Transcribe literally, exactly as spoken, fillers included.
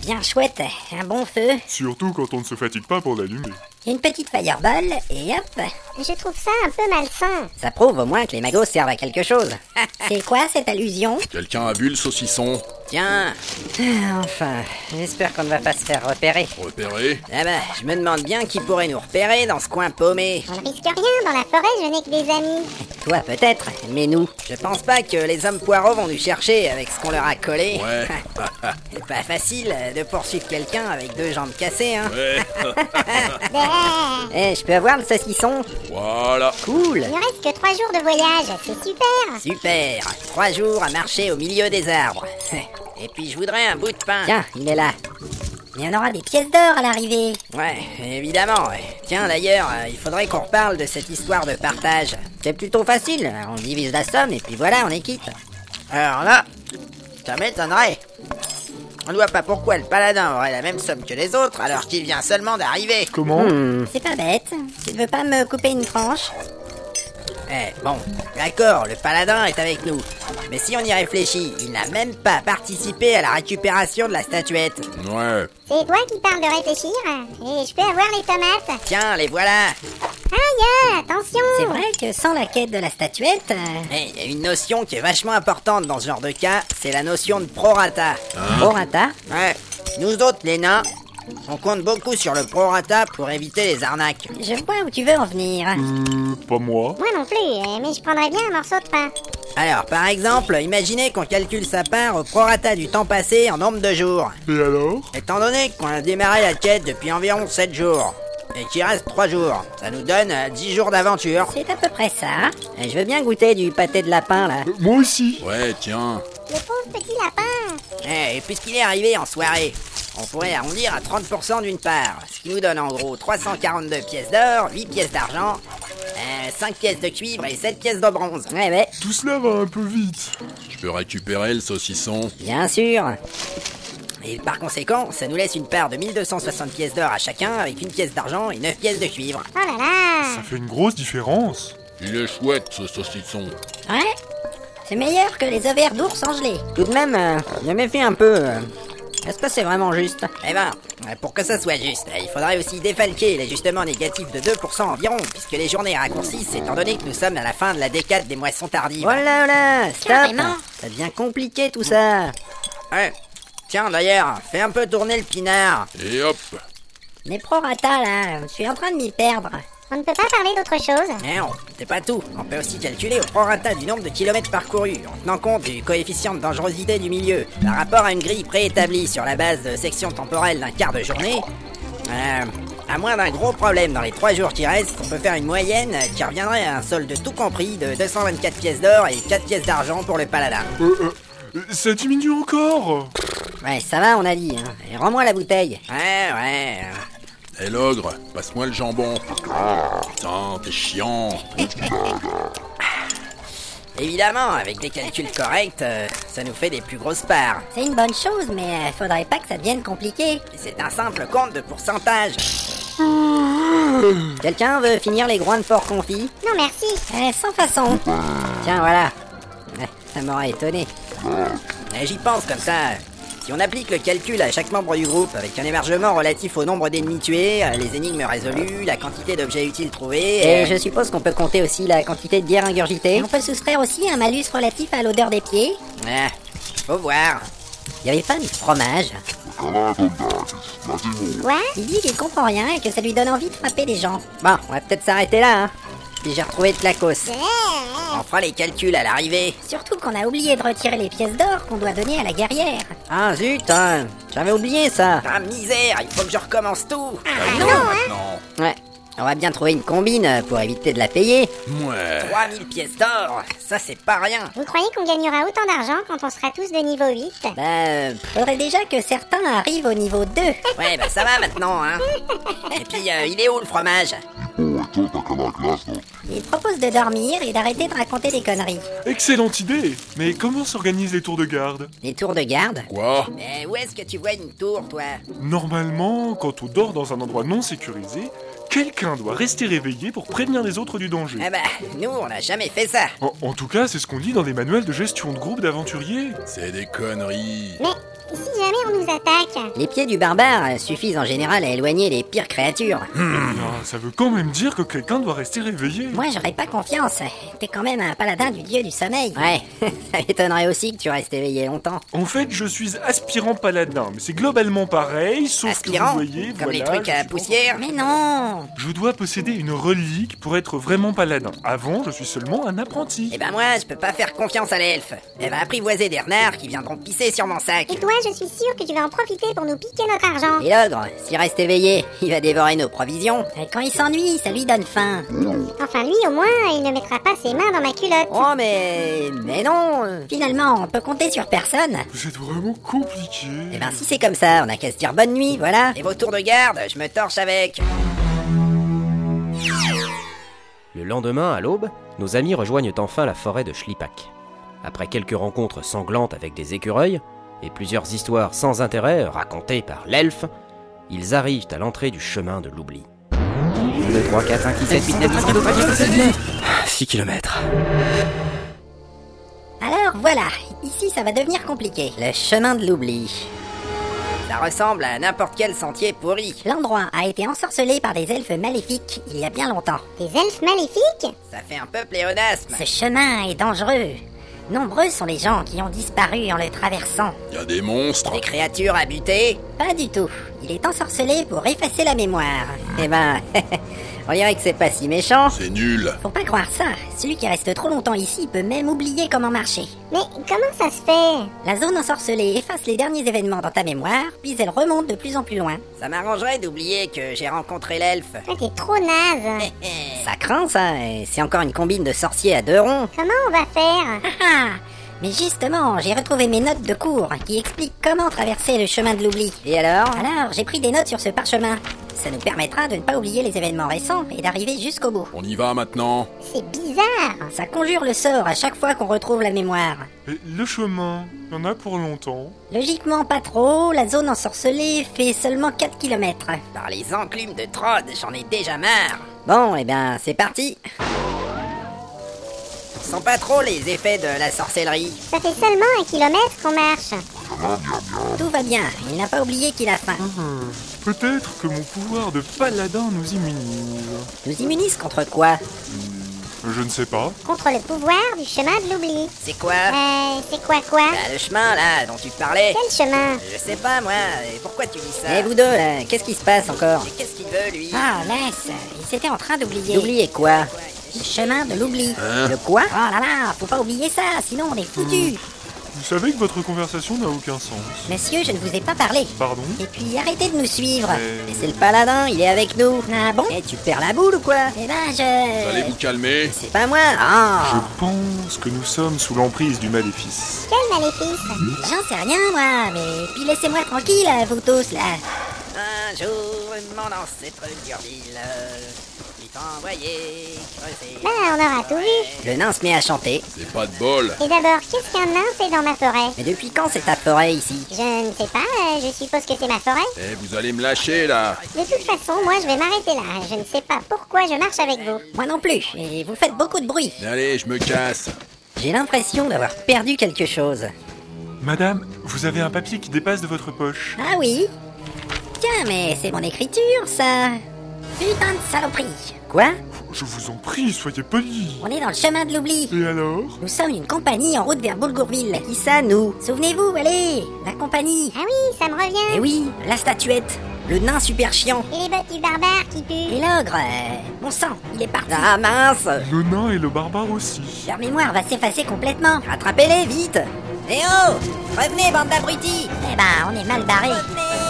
bien chouette, un bon feu. Surtout quand on ne se fatigue pas pour l'allumer. Une petite fireball, et hop. Je trouve ça un peu malsain. Ça prouve au moins que les magos servent à quelque chose. C'est quoi cette allusion? Quelqu'un a bu le saucisson? Tiens. Enfin, j'espère qu'on ne va pas se faire repérer. Repéré? Ah bah, je me demande bien qui pourrait nous repérer dans ce coin paumé. On ne risque rien, dans la forêt je n'ai que des amis. Toi peut-être, mais nous. Je pense pas que les hommes poireaux vont nous chercher avec ce qu'on leur a collé. Ouais. C'est pas facile de poursuivre quelqu'un avec deux jambes cassées, hein. Ouais. Eh, je peux avoir le saucisson? Voilà. Cool. Il ne reste que trois jours de voyage, c'est super. Super. Trois jours à marcher au milieu des arbres. Et puis je voudrais un bout de pain. Tiens, il est là. Il y en aura des pièces d'or à l'arrivée. Ouais, évidemment. Ouais. Tiens, d'ailleurs, euh, il faudrait qu'on reparle de cette histoire de partage. C'est plutôt facile. On divise la somme et puis voilà, on est quitte. Alors là, ça m'étonnerait. On ne voit pas pourquoi le paladin aurait la même somme que les autres alors qu'il vient seulement d'arriver. Comment? Hmm. C'est pas bête. Tu ne veux pas me couper une tranche? Eh, bon, d'accord, le paladin est avec nous. Mais si on y réfléchit, il n'a même pas participé à la récupération de la statuette. Ouais. C'est toi qui parles de réfléchir. Et je peux avoir les tomates? Tiens, les voilà. Aïe, attention. C'est vrai que sans la quête de la statuette... Eh, il y a une notion qui est vachement importante dans ce genre de cas, c'est la notion de prorata. Prorata? Ouais. Nous autres, les nains, on compte beaucoup sur le prorata pour éviter les arnaques. Je vois où tu veux en venir. Euh, pas moi. Moi non plus, mais je prendrais bien un morceau de pain. Alors, par exemple, imaginez qu'on calcule sa part au prorata du temps passé en nombre de jours. Et alors? Étant donné qu'on a démarré la quête depuis environ sept jours, et qu'il reste trois jours, ça nous donne euh, dix jours d'aventure. C'est à peu près ça. Et je veux bien goûter du pâté de lapin, là. Euh, moi aussi. Ouais, tiens. Le pauvre petit lapin. Eh, et puisqu'il est arrivé en soirée, on pourrait arrondir à trente pour cent d'une part, ce qui nous donne en gros trois cent quarante-deux pièces d'or, huit pièces d'argent, euh, cinq pièces de cuivre et sept pièces de bronze. Ouais, ouais. Tout cela va un peu vite. Je peux récupérer le saucisson? Bien sûr. Et par conséquent, ça nous laisse une part de mille deux cent soixante pièces d'or à chacun, avec une pièce d'argent et neuf pièces de cuivre. Oh là là. Ça fait une grosse différence. Il est chouette, ce saucisson. Ouais. C'est meilleur que les ovaires d'ours en gelée. Tout de même, euh, je me méfie un peu. euh. Est-ce que c'est vraiment juste? Eh ben, euh, pour que ça soit juste, euh, il faudrait aussi défalquer l'ajustement négatif de deux pour cent environ, puisque les journées raccourcissent étant donné que nous sommes à la fin de la décade des moissons tardives. Oh là là, stop! Carrément. Ça devient compliqué tout ça. Ouais. Tiens, d'ailleurs, fais un peu tourner le pinard. Et hop. Les prorata là, je suis en train de m'y perdre. On ne peut pas parler d'autre chose? Mais non, c'est pas tout. On peut aussi calculer au prorata du nombre de kilomètres parcourus, en tenant compte du coefficient de dangerosité du milieu, par rapport à une grille préétablie sur la base de section temporelle d'un quart de journée. Euh, à moins d'un gros problème dans les trois jours qui restent, on peut faire une moyenne qui reviendrait à un solde tout compris de deux cent vingt-quatre pièces d'or et quatre pièces d'argent pour le paladin. Euh, euh, ça diminue encore. Ouais, ça va, on a dit, hein. Et rends-moi la bouteille. Ouais, ouais. Et l'ogre, passe-moi le jambon. Putain, t'es chiant. Évidemment, avec des calculs corrects, euh, ça nous fait des plus grosses parts. C'est une bonne chose, mais euh, faudrait pas que ça devienne compliqué. Et c'est un simple compte de pourcentage. Quelqu'un veut finir les groins de porc confits? Non merci. Eh, sans façon. Tiens, voilà. Eh, ça m'aurait étonné. Eh, j'y pense comme ça. Si on applique le calcul à chaque membre du groupe, avec un émargement relatif au nombre d'ennemis tués, les énigmes résolues, la quantité d'objets utiles trouvés... Et je suppose qu'on peut compter aussi la quantité de bière ingurgitée. Et on peut soustraire aussi un malus relatif à l'odeur des pieds. Ah, faut voir. Y avait pas du fromage? Quoi? Il dit qu'il comprend rien et que ça lui donne envie de frapper les gens. Bon, on va peut-être s'arrêter là, hein. Puis j'ai retrouvé le clacos. On fera les calculs à l'arrivée. Surtout qu'on a oublié de retirer les pièces d'or qu'on doit donner à la guerrière. Ah zut, hein. J'avais oublié ça. Ah misère, il faut que je recommence tout. Ah non, non, hein? Non. Ouais, on va bien trouver une combine pour éviter de la payer. Ouais. trois mille pièces d'or, ça c'est pas rien. Vous croyez qu'on gagnera autant d'argent quand on sera tous de niveau huit? Bah, euh, Faudrait déjà que certains arrivent au niveau deux. ouais, bah ça va maintenant, hein. Et puis, euh, il est où le fromage? Il propose de dormir et d'arrêter de raconter des conneries. Excellente idée. Mais comment s'organisent les tours de garde? Les tours de garde? Quoi? Mais où est-ce que tu vois une tour, toi? Normalement, quand on dort dans un endroit non sécurisé, quelqu'un doit rester réveillé pour prévenir les autres du danger. Ah bah, nous, on n'a jamais fait ça. En, en tout cas, c'est ce qu'on dit dans les manuels de gestion de groupe d'aventuriers. C'est des conneries. Mais Et si jamais on nous attaque? Les pieds du barbare suffisent en général à éloigner les pires créatures. Ah, ça veut quand même dire que quelqu'un doit rester réveillé. Moi, j'aurais pas confiance. T'es quand même un paladin du dieu du sommeil. Ouais, ça m'étonnerait aussi que tu restes éveillé longtemps. En fait, je suis aspirant paladin, mais c'est globalement pareil, sauf Aspirant, que vous voyez, comme voilà, les trucs je à suis pas- poussière. Mais non! Je dois posséder une relique pour être vraiment paladin. Avant, je suis seulement un apprenti. Eh ben moi, je peux pas faire confiance à l'elfe. Elle va apprivoiser des renards qui viendront pisser sur mon sac. Et toi, je suis sûre que tu vas en profiter pour nous piquer notre argent. Et l'ogre, s'il reste éveillé, il va dévorer nos provisions. Et quand il s'ennuie, ça lui donne faim. Enfin, lui, au moins, il ne mettra pas ses mains dans ma culotte. Oh mais... mais non. Finalement, on peut compter sur personne. Vous êtes vraiment compliqué. Eh ben si c'est comme ça, on a qu'à se dire bonne nuit, voilà. Et vos tours de garde, je me torche avec. Le lendemain, à l'aube, nos amis rejoignent enfin la forêt de Schlippack. Après quelques rencontres sanglantes avec des écureuils, et plusieurs histoires sans intérêt racontées par l'elfe, ils arrivent à l'entrée du chemin de l'oubli. un, deux, trois, quatre, cinq, six, sept, huit, neuf, dix, six kilomètres. Alors voilà, ici ça va devenir compliqué. Le chemin de l'oubli. Ça ressemble à n'importe quel sentier pourri. L'endroit a été ensorcelé par des elfes maléfiques il y a bien longtemps. Des elfes maléfiques? Ça fait un peu pléonasme. Ce chemin est dangereux. Nombreux sont les gens qui ont disparu en le traversant. Y a des monstres. Des créatures à buter. Pas du tout. Il est ensorcelé pour effacer la mémoire. Eh ben, on dirait que c'est pas si méchant. C'est nul. Faut pas croire ça. Celui qui reste trop longtemps ici peut même oublier comment marcher. Mais comment ça se fait? La zone ensorcelée efface les derniers événements dans ta mémoire, puis elle remonte de plus en plus loin. Ça m'arrangerait d'oublier que j'ai rencontré l'elfe. T'es trop naze. Ça craint ça, et c'est encore une combine de sorciers à deux ronds. Comment on va faire? Mais justement, j'ai retrouvé mes notes de cours qui expliquent comment traverser le chemin de l'oubli. Et alors? Alors, j'ai pris des notes sur ce parchemin. Ça nous permettra de ne pas oublier les événements récents et d'arriver jusqu'au bout. On y va maintenant. C'est bizarre. Ça conjure le sort à chaque fois qu'on retrouve la mémoire. Et le chemin, y en a pour longtemps. Logiquement pas trop, la zone ensorcelée fait seulement quatre kilomètres. Par les enclumes de Trod, j'en ai déjà marre. Bon, eh ben, c'est parti. On sent pas trop les effets de la sorcellerie. Ça fait seulement un kilomètre qu'on marche. Tout va bien, il n'a pas oublié qu'il a faim. Hum, Peut-être que mon pouvoir de paladin nous immunise. Nous immunise contre quoi? Je ne sais pas. Contre le pouvoir du chemin de l'oubli. C'est quoi? Euh, c'est quoi quoi? Bah, le chemin, là, dont tu parlais. Quel chemin? Je sais pas, moi. Et pourquoi tu dis ça? Eh, vous deux, là, qu'est-ce qui se passe encore? Et qu'est-ce qu'il veut, lui? Ah, laisse, il s'était en train d'oublier. D'oublier quoi? Le chemin de l'oubli. Le quoi? Oh là là, faut pas oublier ça, sinon on est foutus. Vous savez que votre conversation n'a aucun sens. Monsieur, je ne vous ai pas parlé. Pardon? Et puis arrêtez de nous suivre. Mais- Et c'est le paladin, il est avec nous. Ah bon? Eh, tu perds la boule ou quoi? Eh ben, Vous allez je... vous calmer. C'est pas moi. Ah. Je pense que nous sommes sous l'emprise du maléfice. Quel maléfice? J'en sais rien, moi, mais puis laissez-moi tranquille, vous tous, là. Un jour, mon ancêtre Gurville il t'a envoyé creuser. Ben, on aura tout vu. Le nain se met à chanter. C'est pas de bol. Et d'abord, qu'est-ce qu'un nain fait dans ma forêt? Mais depuis quand c'est ta forêt ici? Je ne sais pas, euh, je suppose que c'est ma forêt. Eh, vous allez me lâcher là. De toute façon, moi je vais m'arrêter là. Je ne sais pas pourquoi je marche avec vous. Moi non plus, et vous faites beaucoup de bruit. Allez, je me casse. J'ai l'impression d'avoir perdu quelque chose. Madame, vous avez un papier qui dépasse de votre poche. Ah oui? Tiens, mais c'est mon écriture, ça. Putain de saloperie. Quoi? Je vous en prie, soyez poli. On est dans le chemin de l'oubli. Et alors? Nous sommes une compagnie en route vers Boulgourville. Qui ça, nous? Souvenez-vous, allez, la compagnie. Ah oui, ça me revient. Eh oui, la statuette. Le nain super chiant. Et les bottes du barbare qui puent. Et l'ogre, euh, bon sang, il est parti. Ah mince! Le nain et le barbare aussi. Leur mémoire va s'effacer complètement. Rattrapez-les, vite! Eh oh! Revenez, bande d'abrutis! Eh ben, on est mal barrés. Revenez!